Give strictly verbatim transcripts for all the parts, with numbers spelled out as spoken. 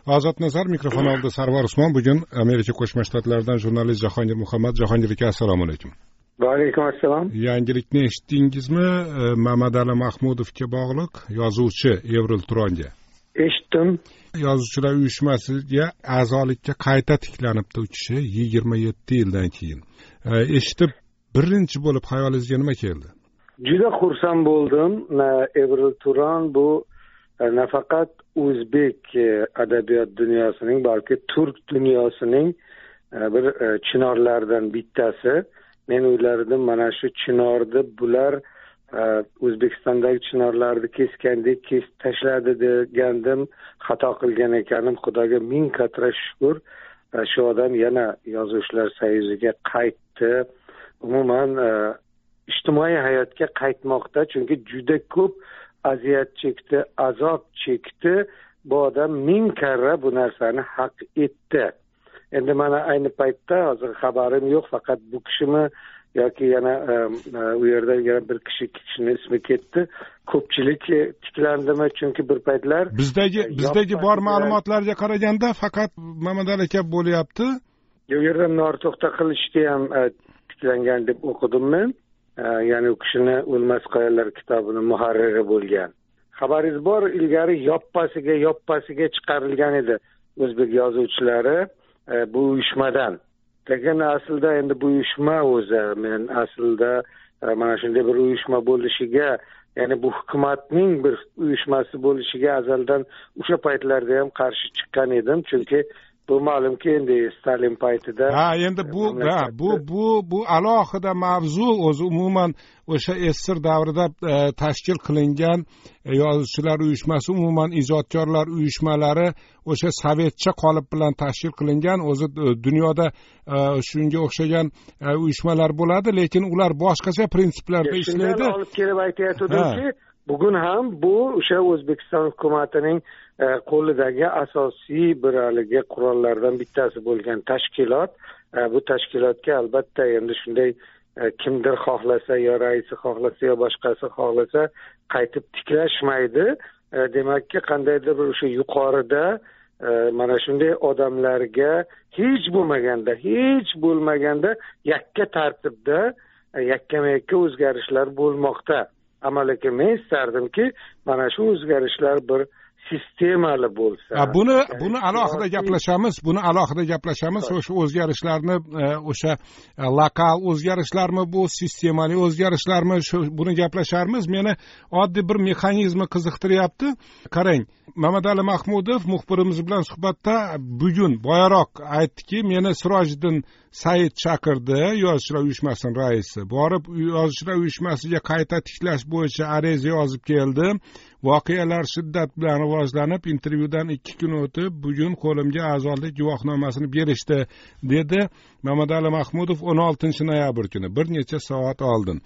Ozod Nazar mikrofon oldida Sarvar Usmon. Bugun Amerika Qo'shma Shtatlaridan jurnalist Jahongir Muhammad. Jahongir aka, assalomu alaykum. Va alaykum assalom. Yangilikni eshitdingizmi? Mamadali Mahmudovga bog'liq yozuvchi Evril Turonga. Eshitdim. Yozuvchilar uyushmasiga a'zolikka qayta tiklanibdi u kishi yigirma yetti yildan keyin. Eshitib birinchi bo'lib xayolingizga nima keldi? Juda xursand bo'ldim. Evril Turon bu nafaqat o'zbek adabiyot dunyosining, balki turk dunyosining bir chinorlaridan bittasi. Men o'ylardim, mana shu chinorni bular O'zbekistondagi chinorlarni kesgandek kesib tashladi degandim. Xato qilgan ekanim. Xudoga ming qatra shukr. Shu odam yana yozuvchilar soyuziga qaytdi. Umuman ijtimoiy hayotga qaytmoqda, chunki juda ko'p aziyat chekdi, azob chekdi. Bu odam ming karra bu narsani haq etdi. Endi mana ayni paytda hozir xabarim yo'q, faqat bu kishimi yoki yana u yerda yana bir kishi ikki kishini ismi ketdi. Ko'pchilik tiklandimi? Chunki bir paytlar bizdagi bizdagi bor ma'lumotlarga qaraganda faqat Mamadali aka bo'lyapti. Bu yerda Norto'xta qilishdi ham tiklangan deb o'qidim men. Ya'ni u kishini O'lmas qoyalar kitobini muharriri bo'lgan. Xabaringiz bor, ilgari yoppasiga yoppasiga chiqarilgan edi o'zbek yozuvchilari bu uyushmadan. Lekin aslida endi bu uyushma o'zi, men aslida mana shunday bir uyushma bo'lishiga, ya'ni bu hukumatning bir uyushmasi bo'lishiga azaldan o'sha paytlarda ham qarshi chiqqan edim, chunki bu ma'lumki endi Stalin paytida. Ha, endi bu ha, bu bu bu alohida mavzu. O'zi umuman o'sha Sssr davrida tashkil qilingan yozuvchilar uyushmasi, umuman ijodkorlar uyushmalari o'sha sovetcha qolip bilan tashkil qilingan. O'zi dunyoda shunga o'xshagan uyushmalar bo'ladi, lekin ular boshqacha prinsiplarda ishlaydi. Shundan olib kelib aytayotgandimki, bugun ham bu o'sha O'zbekiston hukumatining qo'lidagi asosiy bir haligi qurollardan bittasi bo'lgan tashkilot. Bu tashkilotga albatta endi shunday kimdir xohlasa, yo raisi xohlasa, yo boshqasi xohlasa qaytib tiklashmaydi. Demakki, qandaydir bir o'sha yuqorida mana shunday odamlarga hech bo'lmaganda, hech bo'lmaganda yakka tartibda, yakkama-yakka o'zgarishlar bo'lmoqda. Ammo lekin men istardimki, mana shu o'zgarishlar bir sistemali bo'lsa. Buni buni alohida gaplashamiz, buni alohida gaplashamiz. O'sha o'zgarishlarni, o'sha lokal o'zgarishlarmi, bu sistemali o'zgarishlarmi, shu buni gaplasharmiz. Meni oddiy bir mexanizmi qiziqtiryapti. Qarang, Mamadali Mahmudov muxbirimiz bilan suhbatda bugun boyaroq aytdiki, meni Sirojiddin Said chaqirdi, yozuvchilar uyushmasining raisi. Borib yozuvchilar uyushmasiga qayta tiklash bo'yicha ariza yozib keldi. Voqealar shiddat bilan rivojlanib, intervyudan ikki kun o'tib, bugun qo'limga a'zolik guvohnomasini berishdi, dedi Mamadali Mahmudov o'n oltinchi noyabr kuni, bir necha soat oldin.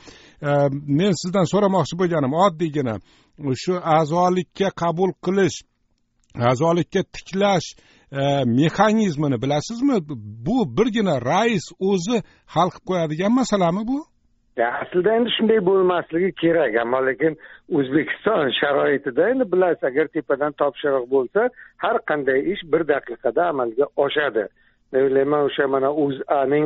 Men sizdan so'ramoqchi bo'lganim oddiygina shu a'zolikka qabul qilish, a'zolikka tiklash mexanizmini bilasizmi? Bu birgina rais o'zi hal qilib qo'yadigan masalami bu? Aslida endi shunday bo'lmasligi kerak, ammo lekin O'zbekiston sharoitida endi bilasiz, agar tepadan topshiriq bo'lsa, har qanday ish bir daqiqada amalga oshadi. Men o'ylayman, o'sha mana O'zAning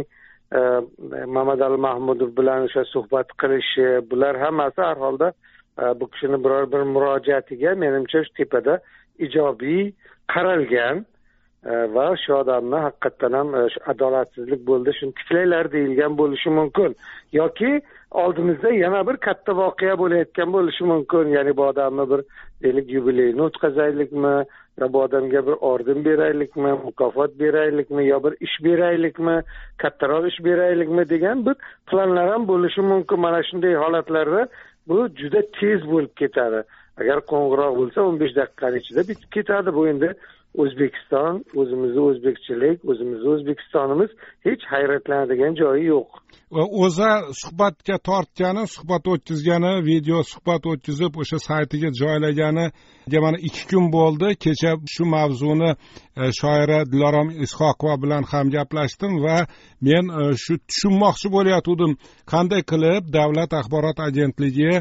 Mamadali Mahmudov bilan o'sha suhbat qilishi, bular hammasi har holda bu kishini biror bir murojaatiga menimcha shu tepada ijobiy qaralgan va shu odamni haqiqatdan ham adolatsizlik bo'ldi, shuni tiklaylar deyilgan bo'lishi mumkin. Yoki oldimizda yana bir katta voqea bo'layotgan bo'lishi mumkin. Ya'ni bu odamni bir deylik yubileyini o'tkazaylikmi, yo bu odamga bir orden beraylikmi, mukofot beraylikmi, yo bir ish beraylikmi, kattaroq ish beraylikmi degan bir planlar ham bo'lishi mumkin. Mana shunday holatlarda bu juda tez bo'lib ketadi. Agar qo'ng'iroq bo'lsa o'n besh daqiqaning ichida bitib ketadi. Bu endi O'zbekiston, o'zimizni o'zbekchilik, o'zimizni O'zbekistonimiz hech hayratlanadigan joyi yo'q. O'za suhbatga tortgani, suhbat o'tkazgani, video suhbat o'tkazib o'sha saytiga joylagani mana ikki kun bo'ldi. Kecha shu mavzuni shoira Dilorom Ishoqova bilan ham gaplashdim va men shu tushunmoqchi bo'layotgandim, qanday qilib Davlat axborot agentligi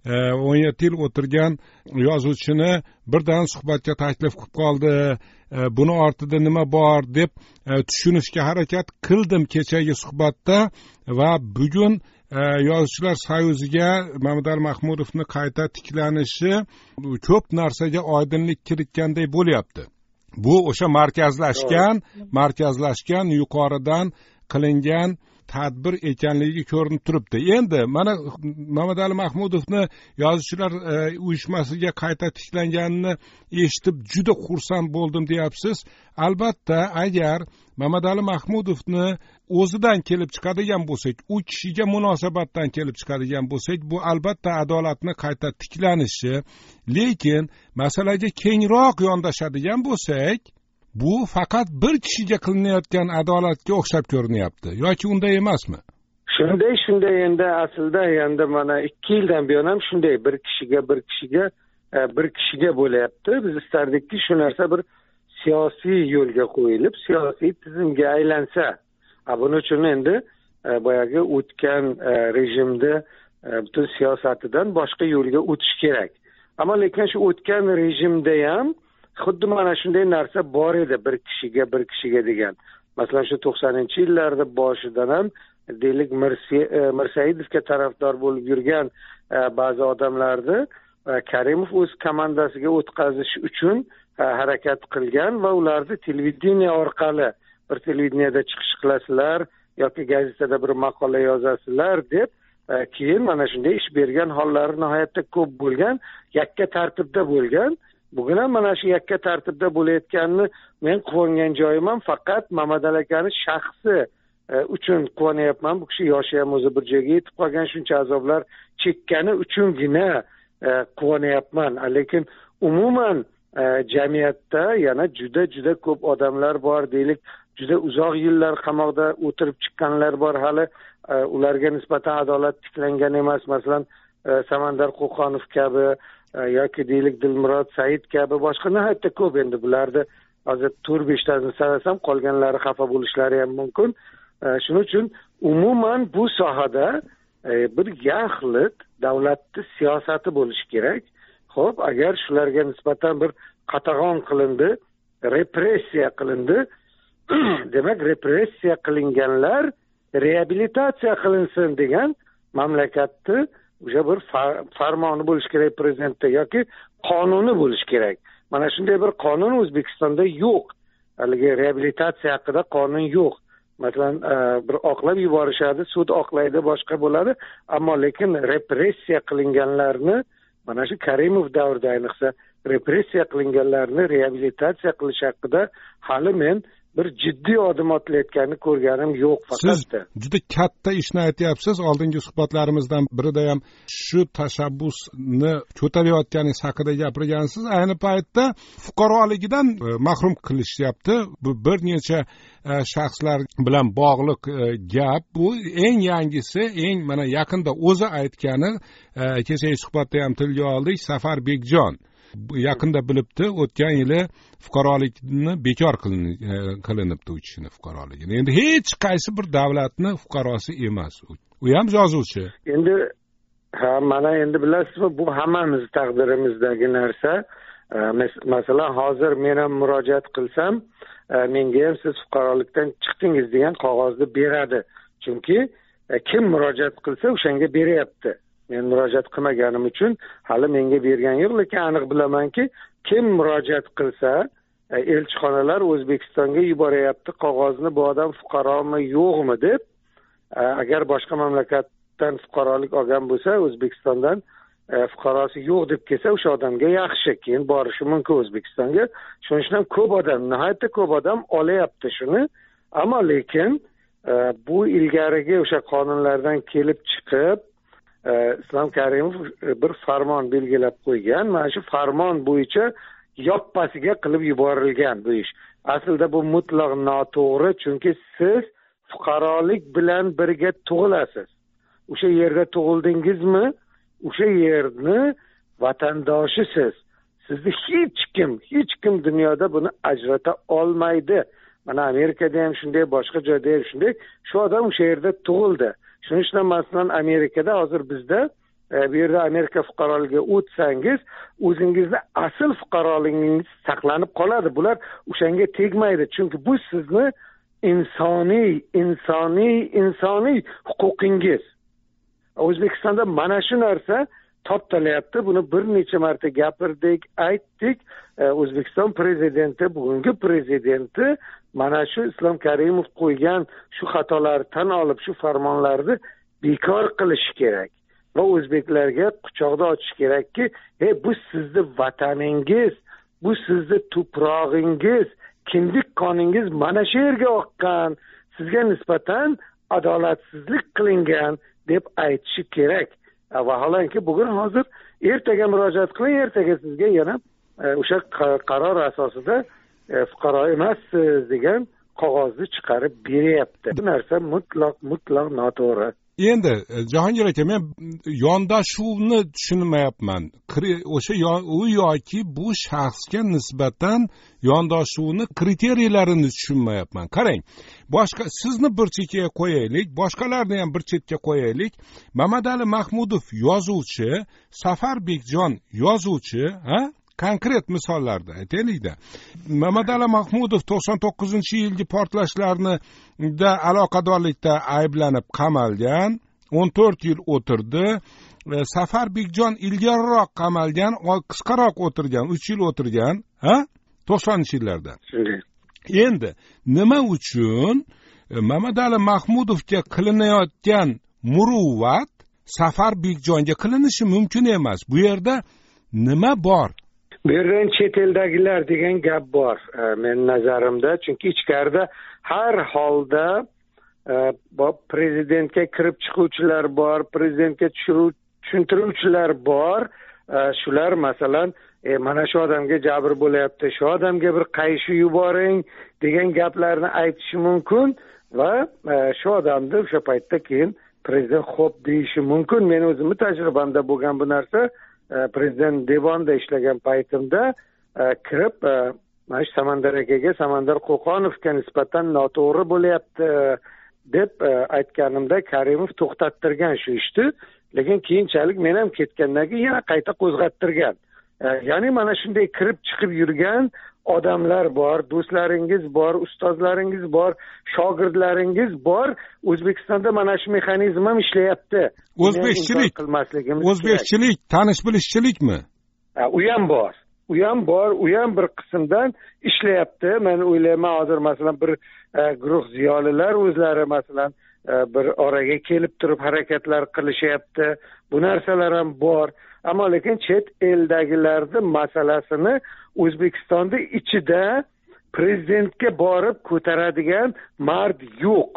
o'n yetti yil o'tirgan yozuvchini birdan suhbatga taklif qilib qoldi. Buni ortida nima bor deb tushunishga harakat qildim kechagi suhbatda va bugun Yozuvchilar soyuziga Mamadali Mahmudovni qayta tiklanishi ko'p narsaga oydinlik kiritganday bo'lyapti. Bu o'sha markazlashgan, markazlashgan yuqoridan qilingan tadbir ekanligi ko'rinib turibdi. Endi mana Mamadali Mahmudovni Yozuvchilar uyushmasiga qayta tiklanganini eshitib juda xursand bo'ldim deyapsiz. Albatta, agar Mamadali Mahmudovni o'zidan kelib chiqadigan bo'lsak, u kishiga munosabatdan kelib chiqadigan bo'lsak, bu albatta adolatni qayta tiklanishi, lekin masalaga kengroq yondashadigan bo'lsak, bu faqat bir kishiga qilinayotgan adolatga o'xshab ko'rinyapti yoki unday emasmi? Shunday, shunday endi aslida endi mana ikki yildan buyon ham shunday bir kishiga bir kishiga bir kishiga bo'layapti. Biz istardikki shu narsa bir siyosiy yo'lga qo'yilib, siyosiy tizimga aylansa. Buning uchun endi boyagi o'tgan rejimda butun siyosatidan boshqa yo'lga o'tish kerak. Ammo lekin shu o'tgan rejimda ham xuddi mana shunday narsa bor edi, bir kishiga bir kishiga degan. Masalan, shu to'qsoninchi yillarda boshidan ham deylik Mirsaidovga tarafdor bo'lib yurgan ba'zi odamlarni Karimov o'z komandasiga o'tkazish uchun harakat qilgan va ularni televideniya orqali bir televideniyada chiqish qilasizlar yoki gazetada bir maqola yozasizlar deb keyin mana shunday ish bergan hollari nihoyatda ko'p bo'lgan, yakka tartibda bo'lgan. Bugun ham mana shu yakka tartibda bo'layotganini men quvongan joyim ham faqat Mamadali akani shaxsi uchun quvonyapman. Bu kishi yoshi ham o'zi bir joyga yetib qolgan, shuncha azoblar chekkani uchungina quvonyapman. Lekin umuman jamiyatda yana juda juda ko'p odamlar bor, deylik, juda uzoq yillar qamoqda o'tirib chiqqanlar bor, hali ularga nisbatan adolat tiklangan emas. Masalan, Samandar Qo'qonov kabi yoki deylik Dilmurod Said kabi boshqa nihoyatda ko'p. Endi bularni hozir to'rt beshtasini sanasam qolganlari xafa bo'lishlari ham mumkin. Shuning uchun umuman bu sohada bir yaxlit davlatni siyosati bo'lishi kerak. Xo'p, agar shularga nisbatan bir qatag'on qilindi, repressiya qilindi, demak repressiya qilinganlar reabilitatsiya qilinsin degan mamlakatni o'sha bir farmoni bo'lishi kerak prezidentda yoki qonuni bo'lishi kerak. Mana shunday bir qonun O'zbekistonda yo'q. Haligi reabilitatsiya haqida qonun yo'q. Masalan, bir oqlab yuborishadi, sud oqlaydi, boshqa bo'ladi, ammo lekin repressiya qilinganlarni mana shu Karimov davrida ayniqsa repressiya qilinganlarni reabilitatsiya qilish haqida hali men bir jiddiy odim otilayotganini ko'rganim yo'q. Faqat siz juda katta ishni aytyapsiz. Oldingi suhbatlarimizdan birida ham shu tashabbusni ko'tarayotganingiz haqida gapirgansiz. Ayni paytda fuqaroligidan mahrum qilishyapti. Bu bir necha shaxslar bilan bog'liq gap. Bu eng yangisi, eng mana yaqinda o'zi aytgani, kechagi suhbatda ham tilga oldik, Safar Bekjon yaqinda bilibdi, o'tgan yili fuqarolikni bekor qilinibdi u kishini fuqaroligini. Endi hech qaysi bir davlatni fuqarosi emas. U ham yozuvchi. Endi ha, mana endi bilasizmi, bu hammamiz taqdirimizdagi narsa. Masalan, hozir men ham murojaat qilsam, menga ham siz fuqarolikdan chiqdingiz degan qog'ozni beradi. Chunki kim murojaat qilsa o'shanga beryapti. Men murojaat qilmaganim uchun hali menga bergan yo'q, lekin aniq bilamanki, kim murojaat qilsa, elchixonalar O'zbekistonga yuboryapti qog'ozni, bu odam fuqaromi yo'qmi deb. Agar boshqa mamlakatdan fuqarolik olgan bo'lsa, O'zbekistondan fuqarosi yo'q deb kelsa, o'sha odamga yaxshi, keyin borishi mumkin O'zbekistonga. Shuning uchun ham ko'p odam, nihoyatda ko'p odam olyapti shuni. Ammo lekin bu ilgarigi o'sha qonunlardan kelib chiqib Islom Karimov bir farmon belgilab qo'ygan. Mana shu farmon bo'yicha yoppasiga qilib yuborilgan bu ish. Aslida bu mutlaq noto'g'ri, chunki siz fuqarolik bilan birga tug'ilasiz. O'sha yerda tug'ildingizmi, o'sha yerni vatandoshisiz. Sizni hech kim, hech kim dunyoda buni ajrata olmaydi. Mana Amerikada ham shunday, boshqa joyda ham shunday. Shu odam o'sha yerda tug'ildi. Shuning uchun masalan Amerikada hozir bizda bu yerda Amerika fuqaroligiga o'tsangiz o'zingizni asl fuqaroligingiz saqlanib qoladi. Bular o'shanga tegmaydi, chunki bu sizni insoniy insoniy insoniy huquqingiz. O'zbekistonda mana shu narsa toptalayapti. Buni bir necha marta gapirdik, aytdik. O'zbekiston prezidenti, bugungi prezidenti mana shu Islom Karimov qo'ygan shu xatolarni tan olib, shu farmonlarni bekor qilish kerak va o'zbeklarga quchoqni ochish kerakki, "Ey, bu sizni vataningiz, bu sizni tuprog'ingiz, kindik qoningiz mana shu yerga oqqan, sizga nisbatan adolatsizlik qilingan" deb aytishi kerak. Vaholanki bugun hozir ertaga murojaat qiling, ertaga sizga yana o'sha qaror asosida fuqaro emassiz degan qog'ozni chiqarib beryapti. Bu narsa mutlaq mutlaq noto'g'ri. Endi Jahongir aka, men yondashuvni tushunmayapman. O'sha u yoki bu shaxsga nisbatan yondashuvni kriteriyalarini tushunmayapman. Qarang, boshqa sizni bir chekkaga qo'yaylik, boshqalarni ham bir chetga qo'yaylik. Mamadali Mahmudov yozuvchi, Safar Bekjon yozuvchi, ha? Konkret misollarda aytaylik-da. Mamadali Mahmudov to'qson to'qqizinchi yilgi portlashlarni da aloqadorlikda ayblanib qamalgan, o'n to'rt yil o'tirdi. Safar Bekjon ilgariroq qamalgan, qisqaroq o'tirgan, uch yil o'tirgan, ha? to'qsoninchi yillarda. Endi nima uchun Mamadali Mahmudovga qilinayotgan muruvvat Safar Bekjonga qilinishi mumkin emas? Bu yerda nima bor? Bu yerdan chet eldagilar degan gap bor men nazarimda, chunki ichkarida har holda prezidentga kirib chiquvchilar bor, prezidentga tushuntiruvchilar bor. Shular masalan, e, mana shu odamga jabr bo'lyapti, shu odamga bir qayshi yuboring degan gaplarni aytishi mumkin va shu odamni o'sha paytda keyin prezident xo'p deyishi mumkin. Men o'zimni tajribamda bo'lgan bu narsa. Prezident devonda ishlagan paytimda kirib mana shu Samandar akaga, Samandar Qo'qonovga nisbatan noto'g'ri bo'lyapti deb aytganimda Karimov to'xtattirgan shu ishni, lekin keyinchalik men ham ketgandan keyin yana qayta qo'zg'attirgan. Ya'ni mana shunday kirib chiqib yurgan odamlar bor, do'stlaringiz bor, ustozlaringiz bor, shogirdlaringiz bor. O'zbekistonda mana shu mexanizm ham ishlayapti. O'zbekchilik, o'zbekchilik, tanish bilishchilikmi? U ham bor. U ham bor, u ham bir qismdan ishlayapti. Men o'ylayman, hozir masalan bir guruh ziyolilar o'zlari masalan bir oraga kelib turib harakatlar qilishyapti. Bu narsalar ham bor. Ammo lekin chet eldagilarning masalasini O'zbekistonda ichida prezidentga borib ko'taradigan mard yo'q.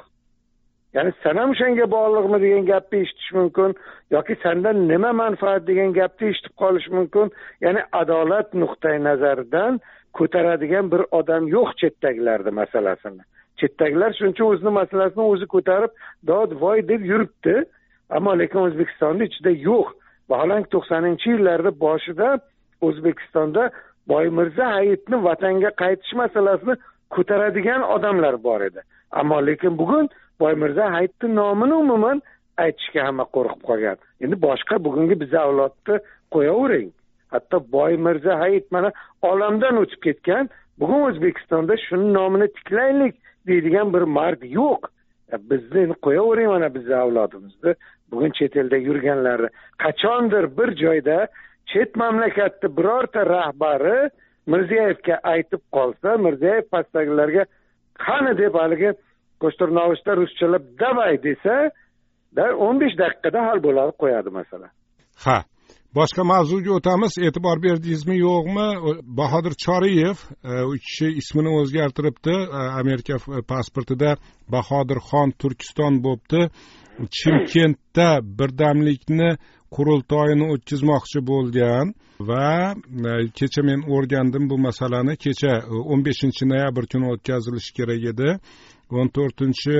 Ya'ni sen ham o'shanga bog'liqmi degan gapni eshitish mumkin yoki sendan nima manfaat degan gapni eshitib qolish mumkin. Ya'ni adolat nuqtai nazaridan ko'taradigan bir odam yo'q chetdagilarning masalasini. Chetdagilar shuncha o'zining masalasini o'zi ko'tarib dod voy deb yuribdi. Ammo lekin O'zbekistonning ichida yo'q. Vaholanki to'qsoninchi yillarda boshida O'zbekistonda Boymirza Hayitni vatanga qaytish masalasini ko'taradigan odamlar bor edi. Ammo lekin bugun Boymirza Hayitni nomini umuman aytishga hamma qo'rqib qolgan. Endi boshqa bugungi biz avlodni qo'yavering. Hatto Boymirza Hayit mana olamdan o'tib ketgan, bugun O'zbekistonda shuni nomini tiklaylik deydigan bir mard yo'q. Bizni qo'yavering mana biz avlodimizni. Bugun chet elda yurganlarni qachondir bir joyda chet mamlakatda birorta rahbari Mirziyoyevga aytib qolsa, Mirziyoyev pastdagilarga qani deb haligi qo'shtirnovushda ruschalab davay desa, dar o'n besh daqiqada hal bo'lib qo'yadi masala. Ha, boshqa mavzuga o'tamiz. E'tibor berdingizmi yo'qmi? Bahodir Choriyev, u kishi ismini o'zgartiribdi. Amerika pasportida Bahodirxon Turkiston bo'libdi. Chimkentda birdamlikni qurultoyini o'tkazmoqchi bo'lgan va kecha men o'rgandim bu masalani. Kecha o'n beshinchi noyabr kuni o'tkazilishi kerak edi. o'n to'rtinchi,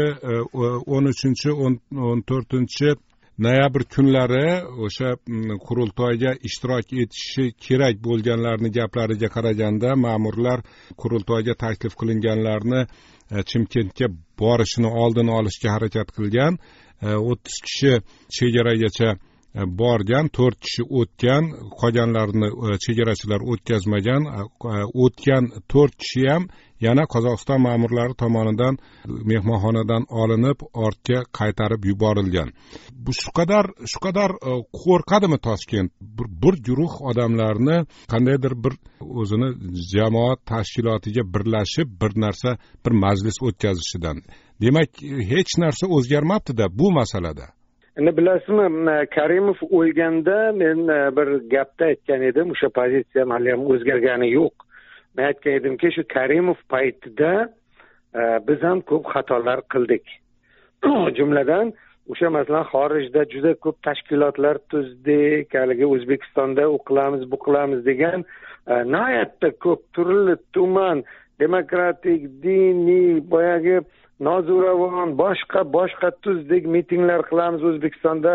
o'n uchinchi, o'n to'rtinchi noyabr kunlari o'sha qurultoyga ishtirok etishi kerak bo'lganlarning gaplariga qaraganda ma'murlar qurultoyga taklif qilinganlarni Chimkentga borishini oldini olishga harakat qilgan. o'ttiz kishi chegaragacha borgan, to'rt kishi o'tgan, qolganlarini chegarachilar o'tkazmagan, o'tgan to'rt kishi ham yana Qozog'iston ma'murlari tomonidan mehmonxonadan olinib, ortga qaytarib yuborilgan. Bu shu qadar shu qadar qo'rqadimi Toshkent? Bir, bir guruh odamlarni qandaydir bir o'zini jamoat tashkilotiga birlashib bir narsa, bir majlis o'tkazishidan. Demak, hech narsa o'zgarmabdi-da bu masalada. Endi bilasizmi, Karimov o'lganda men bir gapda aytgan edim, o'sha pozitsiyam hali ham o'zgargani yo'q. Men aytgan edimki, shu Karimov paytida biz ham ko'p xatolar qildik. Jumladan, o'sha masalan xorijda juda ko'p tashkilotlar tuzdik, haligi O'zbekistonda u qilamiz, bu qilamiz degan nihoyatda ko'p turli tuman demokratik, diniy, boyagi nozo'ravon, boshqa boshqa tuzdik mitinglar qilamiz O'zbekistonda,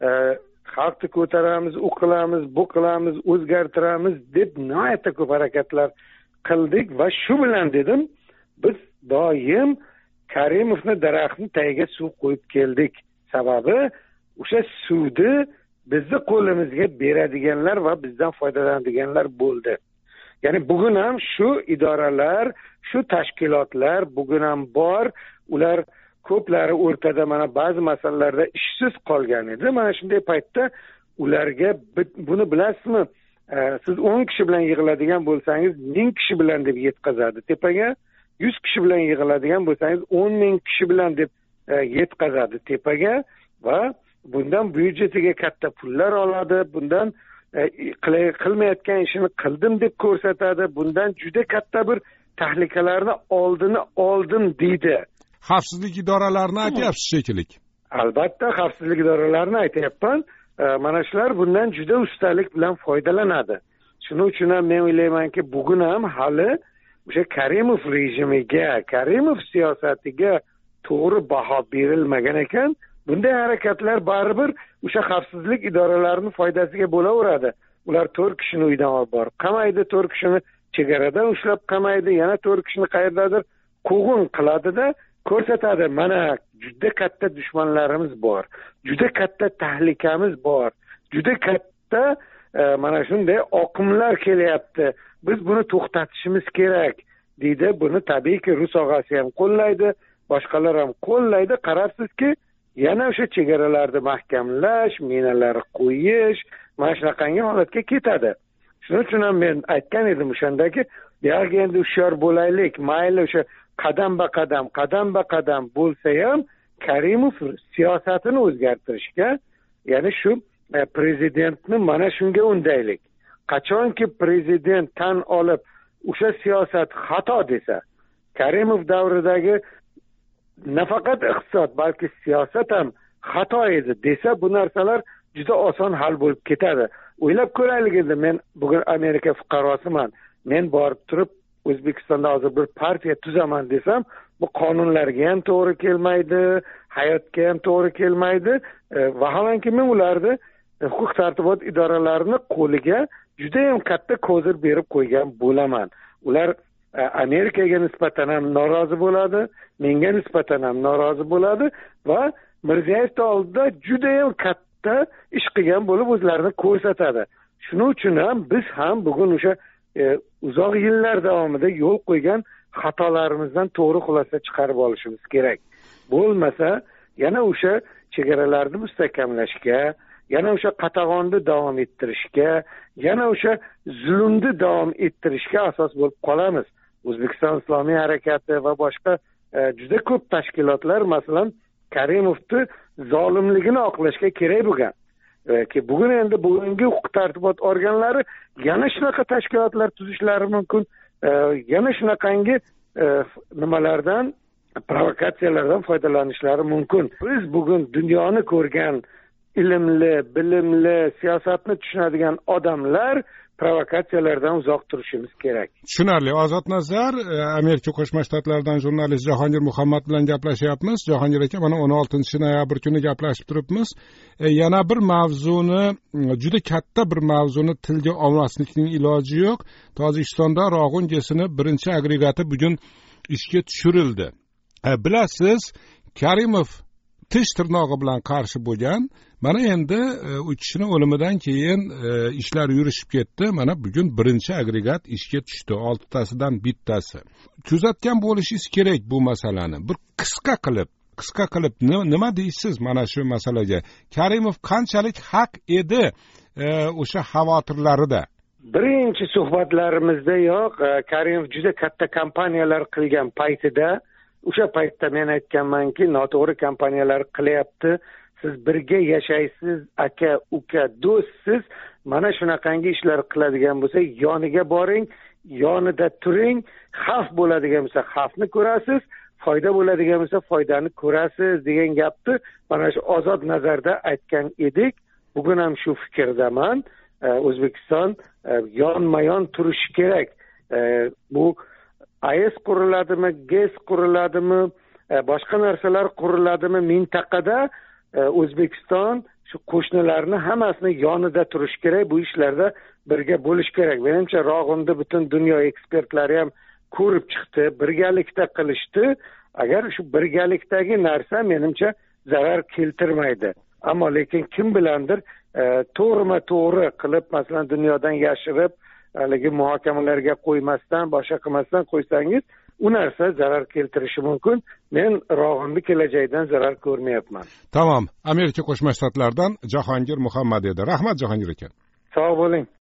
xalqni ko'taramiz, u qilamiz, bu qilamiz, o'zgartiramiz deb nihoyatda ko'p harakatlar qildik va shu bilan dedim, biz doim Karimovni daraxtni tagiga suv qo'yib keldik. Sababi o'sha suvni bizni qo'limizga beradiganlar va bizdan foydalanadiganlar bo'ldi. Ya'ni bugun ham shu idoralar, shu tashkilotlar bugun ham bor. Ular ko'plari o'rtada mana ba'zi masalalarda ishsiz qolgan edi. Mana shunday paytda ularga buni bilasizmi? Siz o'n kishi bilan yig'iladigan bo'lsangiz, ming kishi bilan deb yetkazadi tepaga. yuz kishi bilan yig'iladigan bo'lsangiz, o'n ming kishi bilan deb yetkazadi tepaga va bundan byudjetiga katta pullar oladi. Bundan qilmayotgan ishini qildim deb ko'rsatadi. Bundan juda katta bir tahlikalarni oldini oldim deydi. Xavfsizlik idoralarini aytyapsiz shekilli. Albatta, xavfsizlik idoralarini aytyapman. Mana shular bundan juda ustalik bilan foydalanadi. Shuning uchun ham men o'ylaymanki, bugun ham hali o'sha Karimov rejimiga, Karimov siyosatiga to'g'ri baho berilmagan ekan. Bunday harakatlar baribir o'sha xavfsizlik idoralarining foydasiga bo'laveradi. Ular to'rt kishini uydan olib borib qamaydi, to'rt kishini chegaradan ushlab qamaydi, yana to'rt kishini qayerdadir quvg'in qiladi-da, ko'rsatadi, mana juda katta dushmanlarimiz bor, juda katta tahlikamiz bor, juda katta e, mana shunday oqimlar kelyapti. Biz buni to'xtatishimiz kerak deydi. Buni tabiiyki Rus og'asi ham qo'llaydi, boshqalar ham qo'llaydi. Qarabsizki, yana o'sha chegaralarni mahkamlash, minalar qo'yish, mana shunaqangi holatga ketadi. Shuning uchun ham men aytgan edim o'shandagi, yo'q endi hushyor bo'laylik, mayli o'sha qadam ba qadam, qadam ba qadam bo'lsa ham Karimov siyosatini o'zgartirishga, ya'ni shu e, prezidentni mana shunga undaylik. Qachonki prezident tan olib o'sha siyosat xato desa, Karimov davridagi nafaqat iqtisod, balki siyosat ham xato edi desa, bu narsalar juda oson hal bo'lib ketadi. O'ylab ko'raylik endi, men bugun Amerika fuqarosiman. Men borib turib O'zbekistonda hozir bir partiya tuzaman desam, bu qonunlarga ham to'g'ri kelmaydi, hayotga ham to'g'ri kelmaydi. E, vaholanki men ularni huquq tartibot idoralarini qo'liga juda ham katta ko'zir berib qo'ygan bo'laman. Ular Amerikaga nisbatan ham norozi bo'ladi, menga nisbatan ham norozi bo'ladi va Mirziyoyev oldida juda ham katta ish qilgan bo'lib o'zlarini ko'rsatadi. Shuning uchun ham biz ham bugun o'sha e, uzoq yillar davomida yo'l qo'ygan xatolarimizdan to'g'ri xulosa chiqarib olishimiz kerak. Bo'lmasa yana o'sha chegaralarni mustahkamlashga, yana o'sha qatag'onni davom ettirishga, yana o'sha zulmni davom ettirishga asos bo'lib qolamiz. O'zbekiston Islomiy harakati va boshqa e, juda ko'p tashkilotlar masalan Karimovni zolimligini oqlashga kerak bo'lgan. E, ki bugun endi bugungi huquq tartibot organlari yana shunaqa tashkilotlar tuzishlari mumkin, e, yana shunaqangi e, nimalardan, provokatsiyalardan foydalanishlari mumkin. Biz bugun dunyoni ko'rgan ilmli, bilimli, siyosatni tushunadigan odamlar provokatsiyalardan uzoq turishimiz kerak. Tushunarli. Ozod Nazar, Amerika Qo'shma Shtatlaridan jurnalist Jahongir Muhammad bilan gaplashyapmiz. Jahongir aka, mana o'n oltinchi noyabr kuni gaplashib turibmiz. E, yana bir mavzuni, juda katta bir mavzuni tilga olmaslikning iloji yo'q. Tojikistonda Rog'un gesini birinchi agregati bugun ishga tushirildi. E, bilasiz, Karimov tish tirnog'i bilan qarshi bo'lgan, mana endi u kishini o'limidan keyin ishlar yurishib ketdi. Mana bugun birinchi agregat ishga tushdi, oltitasidan bittasi. Kuzatgan bo'lishingiz kerak bu masalani. Bir qisqa qilib qisqa qilib nima deysiz mana shu masalaga? Karimov qanchalik haq edi o'sha xavotirlarida? Birinchi suhbatlarimizda yo'q, Karimov juda katta kompaniyalar qilgan paytida, o'sha paytda men aytganmanki, noto'g'ri kompaniyalar qilyapti. Siz birga yashaysiz, aka, uka, do'stsiz. Mana shunaqangi ishlar qiladigan bo'lsa, yoniga boring, yonida turing. Xavf bo'ladigan bo'lsa, xavfni ko'rasiz, foyda bo'ladigan bo'lsa, foydani ko'rasiz degan gapni mana shu ozod nazarda aytgan edik. Bugun ham shu fikrdaman. O'zbekiston yonma-yon turishi kerak. Bu A E S quriladimi, G E S quriladimi, boshqa narsalar quriladimi mintaqada O'zbekiston shu qo'shnilarni hammasini yonida turishi kerak, bu ishlarda birga bo'lish kerak. Menimcha Rog'unda butun dunyo ekspertlari ham ko'rib chiqdi, birgalikda qilishdi. Agar shu birgalikdagi narsa menimcha zarar keltirmaydi. Ammo lekin kim bilandir to'g'rima to'g'ri qilib, masalan, dunyodan yashirib, haligi muhokamalarga qo'ymasdan, boshqa qilmasdan qo'ysangiz, u narsa zarar keltirishi mumkin. Men Rog'unda kelajakdan zarar ko'rmayapman. Tamom. Amerika Qo'shma Shtatlaridan Jahongir Muhammad edi. Rahmat Jahongir aka. Sog' bo'ling.